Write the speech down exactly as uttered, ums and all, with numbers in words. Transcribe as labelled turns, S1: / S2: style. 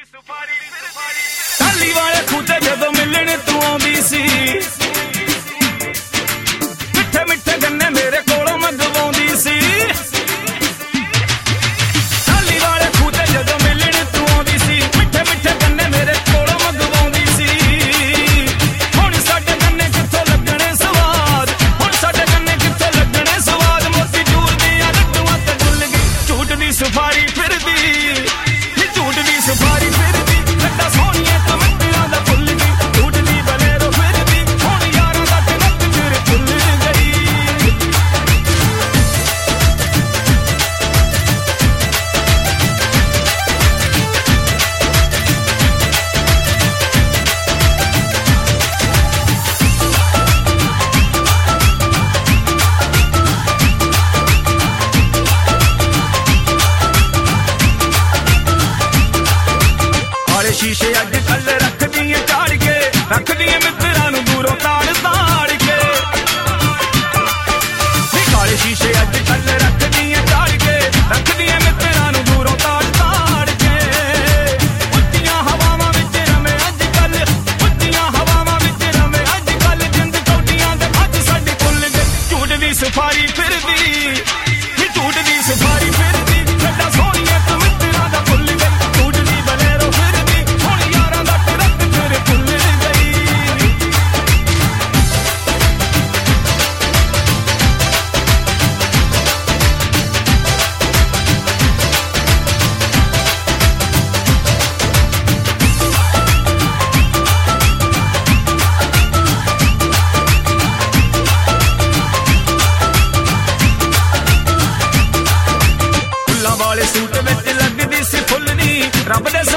S1: ਟਾਲੀ ਵਾਲੇ ਖੂਤੇ ਜਦੋਂ ਮਿਲਣ ਤੂੰ ਆਉਂਦੀ ਸੀ ਮਿੱਠੇ ਮਿੱਠੇ ਗੰਨੇ ਮੇਰੇ ਕੋਲੋਂ ਮੰਗਵਾਉਂਦੀ ਸੀ ਟਾਲੀ ਵਾਲੇ ਖੂਤੇ ਜਦੋਂ ਮਿਲਣ ਤੂੰ ਆਉਂਦੀ ਸੀ ਮਿੱਠੇ ਮਿੱਠੇ ਗੰਨੇ ਮੇਰੇ ਕੋਲੋਂ ਮੰਗਵਾਉਂਦੀ ਸੀ ਹੁਣ ਸਾਡੇ ਗੰਨੇ ਕਿੱਥੋਂ ਲੱਗਣੇ ਸਵਾਦ ਹੁਣ ਸਾਡੇ ਗੰਨੇ ਕਿੱਥੋਂ ਲੱਗਣੇ ਸਵਾਦ ਮੋਤੀ ਚੂਰ ਦੀਆਂ ਲੱਡੂਆਂ ਤੇ ਡੁੱਲ ਗਈ ਝੂਠ ਦੀ ਸਫਾਰੀ ਫਿਰਦੀ ਨੀ ਝੂਠ ਦੀ ਸਫਾਰੀ ਫਿਰਦੀ ਲੱਡਾ ਸੋਹਣੀਆਂ ਕਮੰਡੀਆਂ ਦਾ ਫੁੱਲ ਗਈ ਝੂਠ ਦੀ ਬਲੇਰੋ ਫਿਰਦੀ ਹੁਣ ਯਾਰਾਂ ਦਾ ਟਨਕ ਤੇਰੇ ਫੁੱਲ ਗਈ ਆਲੇ ਸ਼ੀਸ਼ੇ ਅੱਜ ਕੱਲ ਰੱਖਦੀਆਂ ਝਾੜ ਕੇ ਰੱਖਦੀਆਂ ਮਿੱਤਰਾਂ ਨੂੰ ਦੂਰੋਂ ਤਾੜ ਤਾੜ ਕੇ ਨੀ ਕਾਲੇ ਸ਼ੀਸ਼ੇ ਅੱਜ ਕੱਲ ਰੱਖਦੀਆਂ ਝਾੜ ਕੇ ਰੱਖਦੀਆਂ ਮਿੱਤਰਾਂ ਨੂੰ ਦੂਰੋਂ ਤਾੜ ਤਾੜ ਕੇ ਉੱਚੀਆਂ ਹਵਾਵਾਂ ਵਿੱਚ ਰਮੇ ਅੱਜ ਕੱਲ ਉੱਚੀਆਂ ਹਵਾਵਾਂ ਵਿੱਚ ਰਮੇ ਅੱਜ ਕੱਲ ਜਿੰਦ ਕੌਡੀਆਂ ਦੇ ਅੱਜ ਸਾਡੀ ਖੁੱਲ ਗਈ ਝੂਠ ਦੀ ਸਫਾਰੀ ਫਿਰਦੀ ਨੀ ਝੂਠ ਦੀ ਸਫਾਰੀ ਫਿਰਦੀ ਲੱਡਾ ਸੋਹਣੀਆਂ ਤੂੰ ਮਿੱਤਰਾਂ ਦਾ ਫੁੱਲ ਗਈ ਝੂਠ ਦੀ ਬਲੇਰੋ ਫਿਰਦੀ ਹੁਣ ਯਾਰਾਂ ਦਾ ਟਰੱਕ ਤੇਰੇ ਫੁੱਲ ਗਈ ਫੁੱਲਾਂ ਵਾਲੇ ਸੂਟ ਵਿੱਚ ਲੱਗਦੀ ਸੀ ਫੁੱਲਣੀ ਰੱਬ ਦੇ